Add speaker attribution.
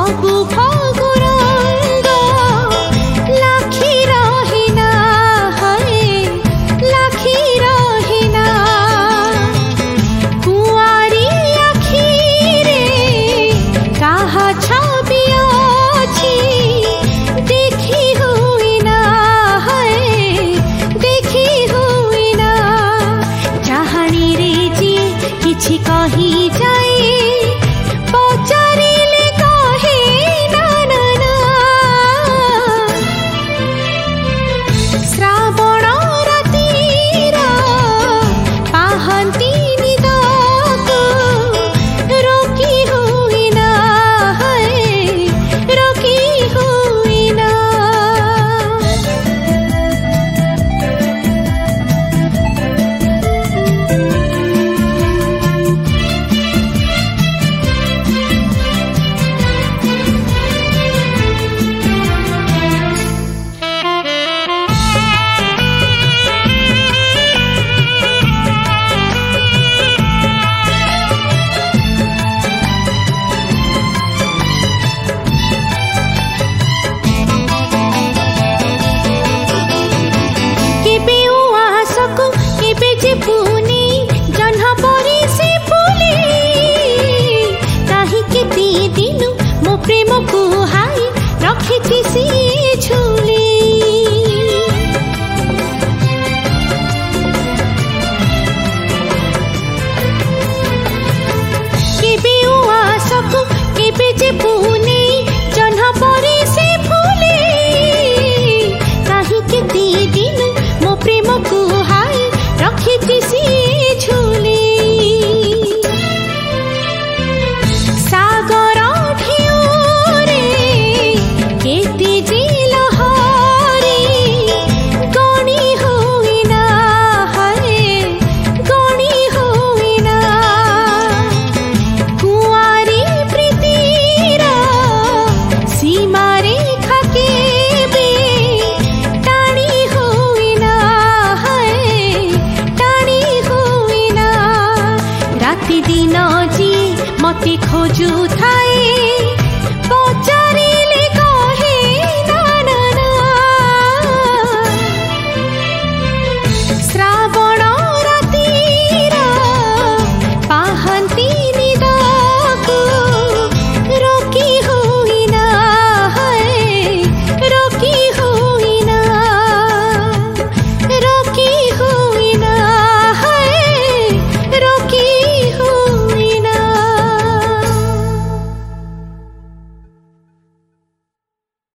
Speaker 1: सबु फगुरंग लाखी रहिना है लाखी रहिना कुआरी आखिरे काहा छवि अछि देखी हुइना है देखी हुइना चाहनी रे जी किछि कही जाए पचारिले कहे ना ना ना श्रावण रातिर पाहंती निदको रोकी हुइना है रोकी हुइना। केबे उआसको केबे जे पुनी जन्ह परी से फुली काहे केते दिनु मो प्रेम को हाई रखिछि से झुली केबे उआसको केबे जे पुनी जन्ह परी से फुली काहे केते दिनु मो प्रेम को हाई रखिछि से झुली सागर ढेउरे केते जे लहरी गणी हुइना है गणी हुइना कुआरी प्रीतिर सीमा रेखा केबे टाणी हुइना है टाणी हुइना राति दिन जी मते खोजु थाए पचा